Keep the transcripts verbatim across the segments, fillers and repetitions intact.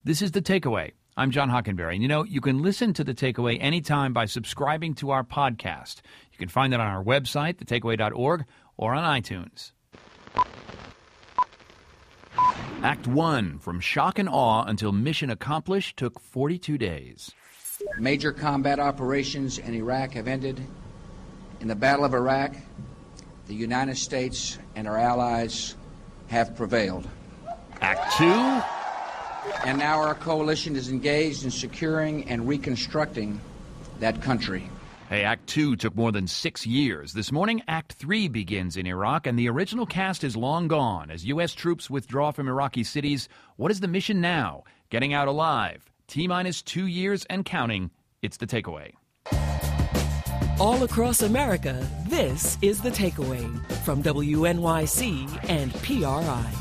This is The Takeaway. I'm John Hockenberry. And you know, you can listen to The Takeaway anytime by subscribing to our podcast. You can find it on our website, the takeaway dot org, or on iTunes. Act one, from shock and awe until mission accomplished, took forty-two days. Major combat operations in Iraq have ended. In the Battle of Iraq, the United States and our allies have prevailed. Act two. And now our coalition is engaged in securing and reconstructing that country. Hey, Act two took more than six years. This morning, Act three begins in Iraq, and the original cast is long gone. As U S troops withdraw from Iraqi cities, what is the mission now? Getting out alive. T-minus two years and counting. It's The Takeaway. All across America, this is The Takeaway from W N Y C and P R I.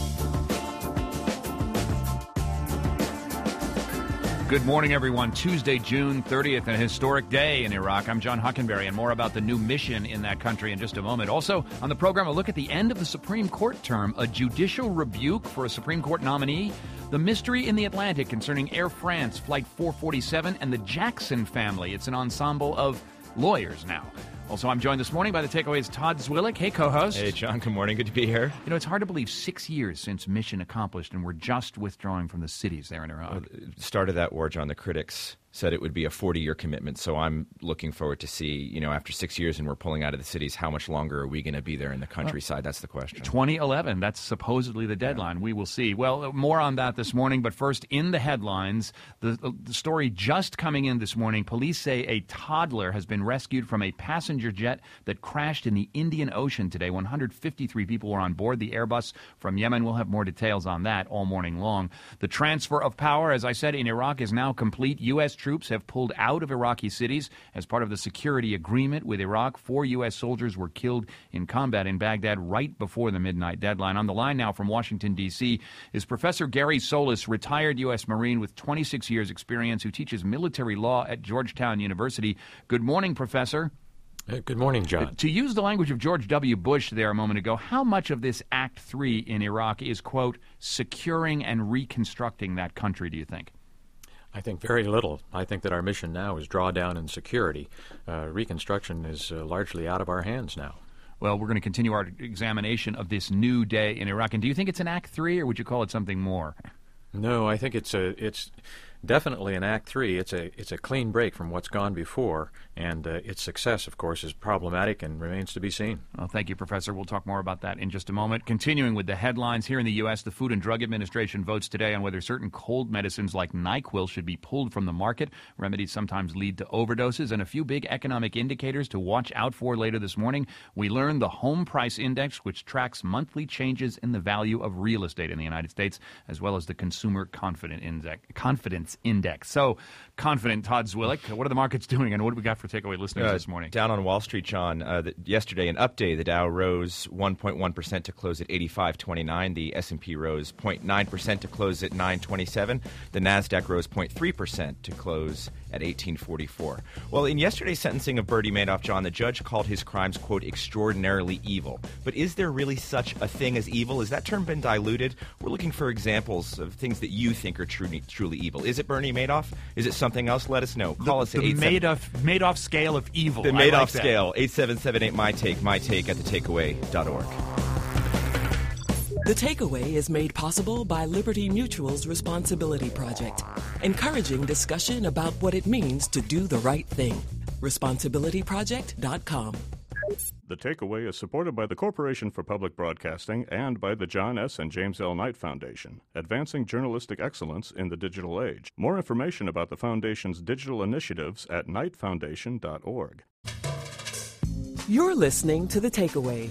Good morning, everyone. Tuesday, June thirtieth, a historic day in Iraq. I'm John Hockenberry, and more about the new mission in that country in just a moment. Also, on the program, a look at the end of the Supreme Court term, a judicial rebuke for a Supreme Court nominee, the mystery in the Atlantic concerning Air France Flight four forty-seven, and the Jackson family. It's an ensemble of lawyers now. Also, I'm joined this morning by The Takeaway's Todd Zwillich. Hey, co-host. Hey, John. Good morning. Good to be here. You know, it's hard to believe six years since mission accomplished, and we're just withdrawing from the cities there in Iraq. Well, started that war, John. The critics said it would be a forty-year commitment, so I'm looking forward to see, you know, after six years and we're pulling out of the cities, how much longer are we going to be there in the countryside? Well, that's the question. twenty eleven, that's supposedly the deadline. Yeah. We will see. Well, more on that this morning, but first, in the headlines, the, the story just coming in this morning, police say a toddler has been rescued from a passenger jet that crashed in the Indian Ocean today. one hundred fifty-three people were on board the Airbus from Yemen. We'll have more details on that all morning long. The transfer of power, as I said, in Iraq is now complete. U S troops have pulled out of Iraqi cities as part of the security agreement with Iraq. Four U S soldiers were killed in combat in Baghdad right before the midnight deadline. On the line now from Washington, D C is Professor Gary Solis, retired U S Marine with twenty-six years experience, who teaches military law at Georgetown University. Good morning, Professor. Uh, good morning, John. To use the language of George W. Bush there a moment ago, how much of this Act three in Iraq is, quote, securing and reconstructing that country, do you think? I think very little. I think that our mission now is drawdown and security. Uh, reconstruction is uh, largely out of our hands now. Well, we're going to continue our examination of this new day in Iraq. And do you think it's an Act three, or would you call it something more? No, I think it's a it's definitely an Act three. It's a it's a clean break from what's gone before, and uh, its success, of course, is problematic and remains to be seen. Well, thank you, Professor. We'll talk more about that in just a moment. Continuing with the headlines, here in the U S, the Food and Drug Administration votes today on whether certain cold medicines like NyQuil should be pulled from the market. Remedies sometimes lead to overdoses, and a few big economic indicators to watch out for later this morning. We learned the Home Price Index, which tracks monthly changes in the value of real estate in the United States, as well as the Consumer Confidence Index. Confidence Index. So, confident, Todd Zwillich. What are the markets doing, and what do we got for takeaway listeners uh, this morning? Down on Wall Street, John, uh, the, yesterday, an update, the Dow rose one point one percent to close at eighty-five twenty-nine. The S and P rose zero point nine percent to close at nine twenty-seven. The NASDAQ rose zero point three percent to close at eighteen forty-four. Well, in yesterday's sentencing of Bernie Madoff, John, the judge called his crimes, quote, extraordinarily evil. But is there really such a thing as evil? Has that term been diluted? We're looking for examples of things that you think are truly, truly evil. Is it Bernie Madoff? Is it something else? Let us know. Call the, us at the eight Madoff, Madoff scale of evil. The I Madoff like scale, eight seven seven eight my take, my take at the takeaway dot org. The Takeaway is made possible by Liberty Mutual's Responsibility Project, encouraging discussion about what it means to do the right thing. responsibility project dot com. The Takeaway is supported by the Corporation for Public Broadcasting and by the John S. and James L. Knight Foundation, advancing journalistic excellence in the digital age. More information about the Foundation's digital initiatives at knight foundation dot org. You're listening to The Takeaway.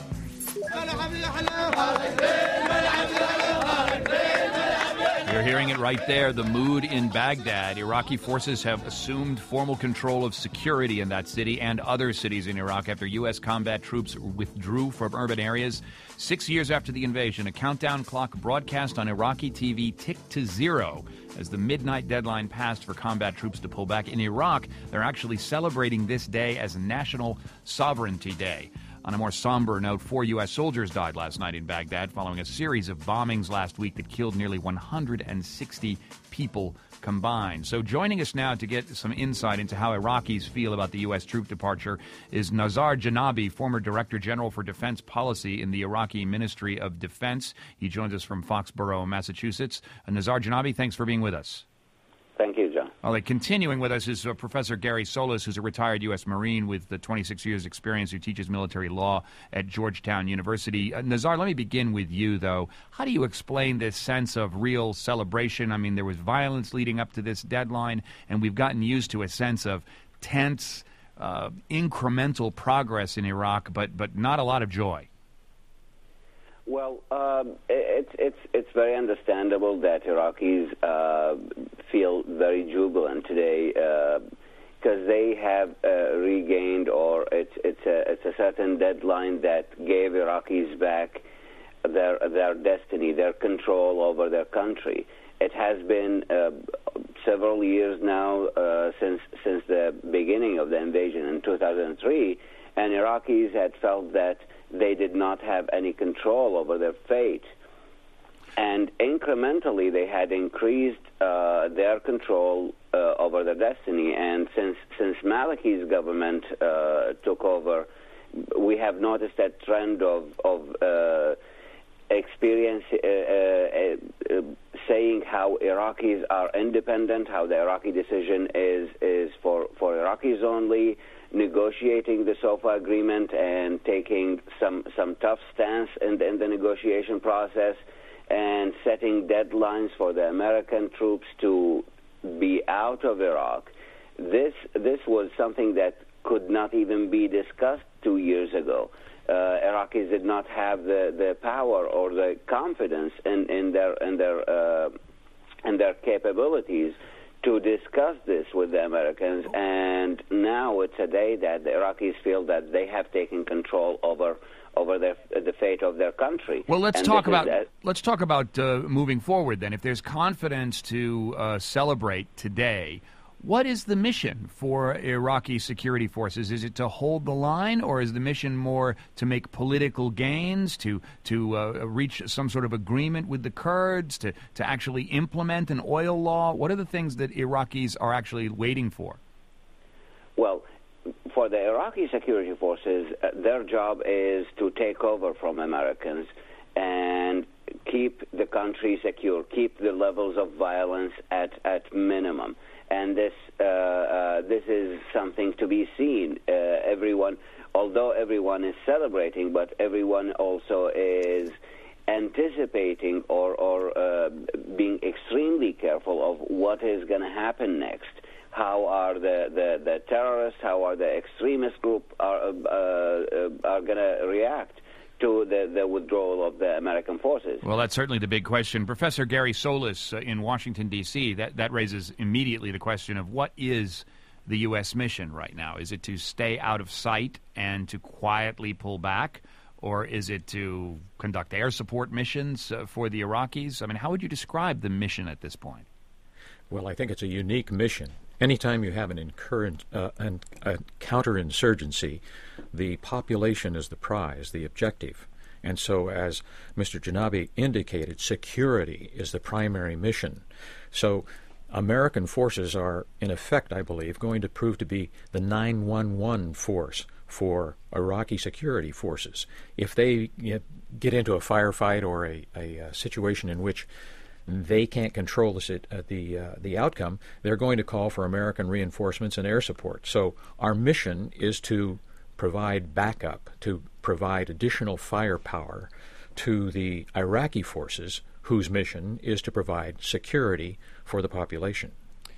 You're hearing it right there, the mood in Baghdad. Iraqi forces have assumed formal control of security in that city and other cities in Iraq after U S combat troops withdrew from urban areas. Six years after the invasion, a countdown clock broadcast on Iraqi T V ticked to zero as the midnight deadline passed for combat troops to pull back. In Iraq, they're actually celebrating this day as National Sovereignty Day. On a more somber note, four U S soldiers died last night in Baghdad following a series of bombings last week that killed nearly one hundred sixty people combined. So joining us now to get some insight into how Iraqis feel about the U S troop departure is Nazar Janabi, former Director General for Defense Policy in the Iraqi Ministry of Defense. He joins us from Foxborough, Massachusetts. Uh, Nazar Janabi, thanks for being with us. Thank you, John. All right, continuing with us is uh, Professor Gary Solis, who's a retired U S Marine with uh, twenty-six years experience, who teaches military law at Georgetown University. Uh, Nazar, let me begin with you, though. How do you explain this sense of real celebration? I mean, there was violence leading up to this deadline, and we've gotten used to a sense of tense, uh, incremental progress in Iraq, but, but not a lot of joy. Well, um, it's it's it's very understandable that Iraqis uh, feel very jubilant today because uh, they have uh, regained, or it's it's a it's a certain deadline that gave Iraqis back their their destiny, their control over their country. It has been uh, several years now uh, since since the beginning of the invasion in two thousand three, and Iraqis had felt that they did not have any control over their fate. And incrementally, they had increased uh, their control uh, over their destiny. And since since Maliki's government uh, took over, we have noticed that trend of, of uh, experience uh, uh, uh, saying how Iraqis are independent, how the Iraqi decision is, is for, for Iraqis only, negotiating the SOFA agreement and taking some some tough stance in the, in the negotiation process, and setting deadlines for the American troops to be out of Iraq. This this was something that could not even be discussed two years ago. Uh, Iraqis did not have the, the power or the confidence in, in their in their uh, in their capabilities to discuss this with the Americans, and now it's a day that the Iraqis feel that they have taken control over over their, the fate of their country. Well, let's and talk about a, let's talk about uh, moving forward then. If there's confidence to uh, celebrate today, what is the mission for Iraqi security forces? Is it to hold the line, or is the mission more to make political gains, to to uh, reach some sort of agreement with the Kurds, to, to actually implement an oil law? What are the things that Iraqis are actually waiting for? Well, for the Iraqi security forces, uh, their job is to take over from Americans and keep the country secure, keep the levels of violence at, at minimum. And this uh, uh, this is something to be seen. Uh, everyone, although everyone is celebrating, but everyone also is anticipating or, or uh, being extremely careful of what is going to happen next. How are the, the, the terrorists, how are the extremist group are, uh, uh, are going to react to the, the withdrawal of the American forces? Well, that's certainly the big question. Professor Gary Solis uh, in Washington, D C, that, that raises immediately the question of what is the U S mission right now? Is it to stay out of sight and to quietly pull back, or is it to conduct air support missions uh, for the Iraqis? I mean, how would you describe the mission at this point? Well, I think it's a unique mission. Anytime you have an, incurrent, uh, an a counterinsurgency, the population is the prize, the objective. And so, as Mister Janabi indicated, security is the primary mission. So American forces are, in effect, I believe, going to prove to be the nine one one force for Iraqi security forces. If they you know, get into a firefight or a, a, a situation in which they can't control the uh, the, uh, the outcome, they're going to call for American reinforcements and air support. So our mission is to provide backup, to provide additional firepower to the Iraqi forces, whose mission is to provide security for the population.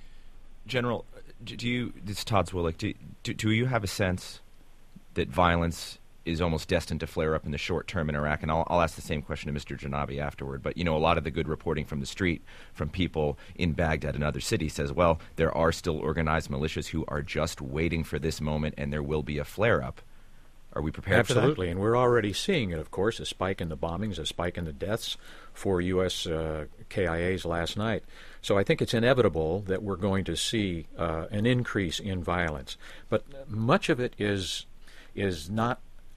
General, do you, this is Todd Zwillich, do, do, do you have a sense that violence is almost destined to flare up in the short term in Iraq? And I'll, I'll ask the same question to Mister Janabi afterward. But, you know, a lot of the good reporting from the street, from people in Baghdad and other cities, says, well, there are still organized militias who are just waiting for this moment, and there will be a flare-up. Are we prepared Absolutely. for that? Absolutely, and we're already seeing it, of course, a spike in the bombings, a spike in the deaths for U S Uh, K I As last night. So I think it's inevitable that we're going to see uh, an increase in violence. But much of it is is not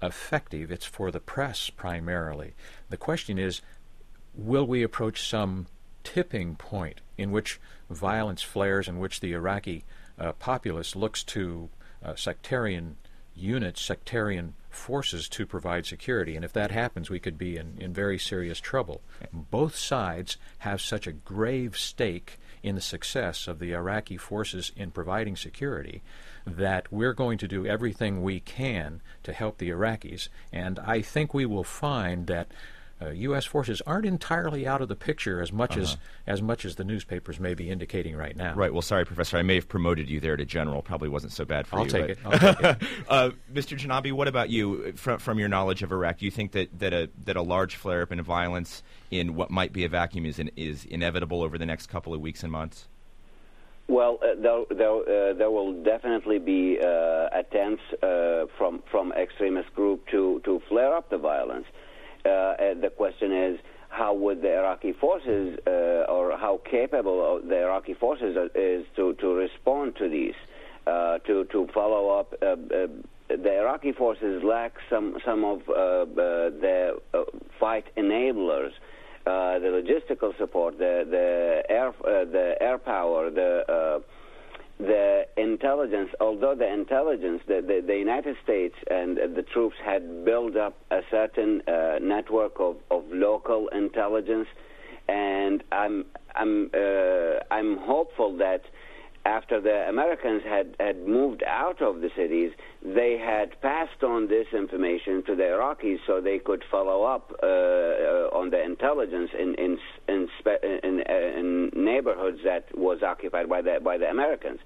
effective. It's for the press primarily. The question is, will we approach some tipping point in which violence flares, in which the Iraqi uh, populace looks to uh, sectarian units, sectarian forces to provide security? And if that happens, we could be in, in very serious trouble. Both sides have such a grave stake in the success of the Iraqi forces in providing security that we're going to do everything we can to help the Iraqis. And I think we will find that Uh, U S forces aren't entirely out of the picture as much uh-huh. as as much as the newspapers may be indicating right now. Right. Well, sorry, Professor, I may have promoted you there to general. Probably wasn't so bad for I'll you. Take but... it. I'll take it. uh, Mister Janabi, what about you? From, from your knowledge of Iraq, do you think that, that a that a large flare-up in violence in what might be a vacuum is in, is inevitable over the next couple of weeks and months? Well, uh, there, there, uh, there will definitely be uh, attempts uh, from from extremist group to, to flare up the violence. Uh, and the question is, how would the Iraqi forces, uh, or how capable of the Iraqi forces are, is to, to respond to these, uh, to to follow up? Uh, uh, the Iraqi forces lack some some of uh, uh, the uh, fight enablers, uh, the logistical support, the the air uh, the air power, the uh, the intelligence. Although the intelligence, the, the, the United States and the troops had built up a certain uh, network of, of local intelligence, and I'm I'm uh, I'm hopeful that after the Americans had, had moved out of the cities, they had passed on this information to the Iraqis so they could follow up uh, uh, on the intelligence in in in, spe- in, uh, in neighborhoods that was occupied by the by the Americans.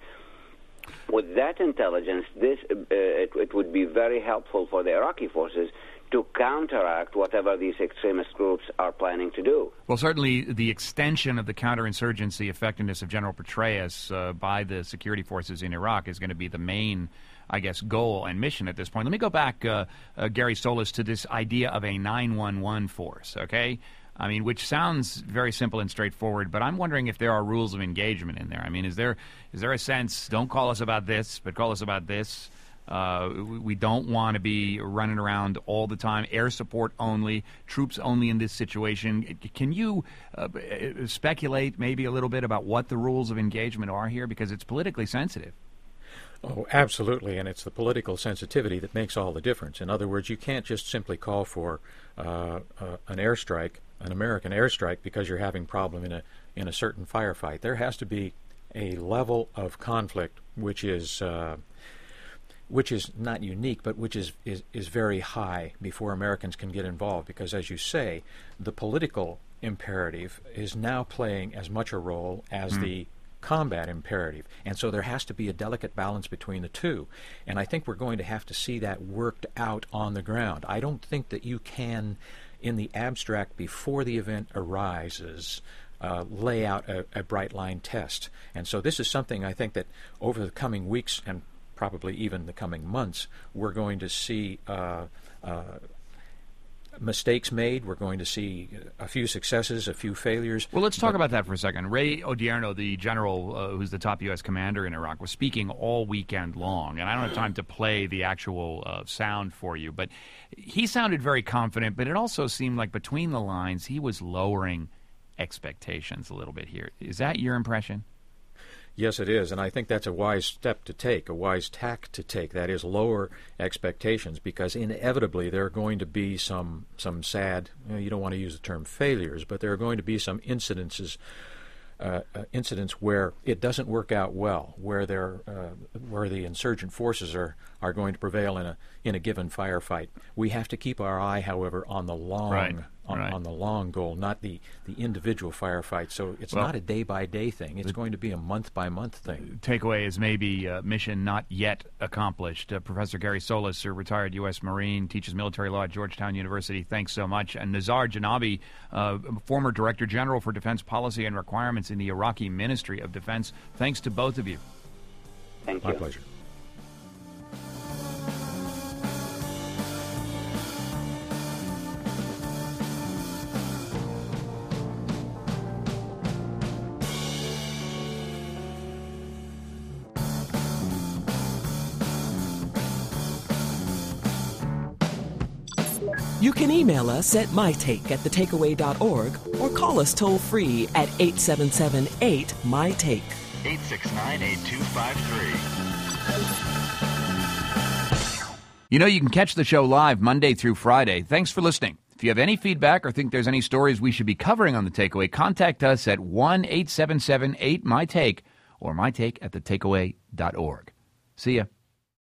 With that intelligence, this uh, it, it would be very helpful for the Iraqi forces to counteract whatever these extremist groups are planning to do. Well, certainly the extension of the counterinsurgency effectiveness of General Petraeus uh, by the security forces in Iraq is going to be the main, I guess, goal and mission at this point. Let me go back, uh, uh, Gary Solis, to this idea of a nine one one force, okay? I mean, which sounds very simple and straightforward, but I'm wondering if there are rules of engagement in there. I mean, is there is there a sense, don't call us about this, but call us about this? Uh, we don't want to be running around all the time, air support only, troops only in this situation. Can you uh, speculate maybe a little bit about what the rules of engagement are here? Because it's politically sensitive. Oh, absolutely, and it's the political sensitivity that makes all the difference. In other words, you can't just simply call for uh, uh, an airstrike, an American airstrike, because you're having problem in a in a certain firefight. There has to be a level of conflict which is uh, which is not unique, but which is, is, is very high before Americans can get involved. Because, as you say, the political imperative is now playing as much a role as mm. the combat imperative. And so there has to be a delicate balance between the two. And I think we're going to have to see that worked out on the ground. I don't think that you can, in the abstract, before the event arises, uh, lay out a, a bright line test. And so this is something I think that over the coming weeks and probably even the coming months, we're going to see uh, uh, mistakes made. We're going to see a few successes, a few failures. Well, let's talk about that for a second. Ray Odierno, the general uh, who's the top U S commander in Iraq, was speaking all weekend long, and I don't have time to play the actual uh, sound for you, but he sounded very confident, but it also seemed like between the lines he was lowering expectations a little bit here. Is that your impression? Yes, it is, and I think that's a wise step to take, a wise tack to take. That is, lower expectations, because inevitably there are going to be some some sad, you know, you don't want to use the term failures, but there are going to be some incidences, uh, uh, incidents where it doesn't work out well, where there, uh, where the insurgent forces are, are going to prevail in a in a given firefight. We have to keep our eye, however, on the long. Right. On, right. on the long goal, not the, the individual firefight. So it's well, not a day-by-day thing. It's going to be a month-by-month thing. Takeaway is maybe uh, mission not yet accomplished. Uh, Professor Gary Solis, a retired U S Marine, teaches military law at Georgetown University. Thanks so much. And Nizar Janabi, uh, former Director General for Defense Policy and Requirements in the Iraqi Ministry of Defense. Thanks to both of you. Thank My you. pleasure. You can email us at mytake at thetakeaway dot org or call us toll-free at eight seven seven eight, M Y Take. eight six nine, eight two five three. You know, you can catch the show live Monday through Friday. Thanks for listening. If you have any feedback or think there's any stories we should be covering on The Takeaway, contact us at one eight seven seven eight, M Y Take or mytake at thetakeaway dot org. See ya.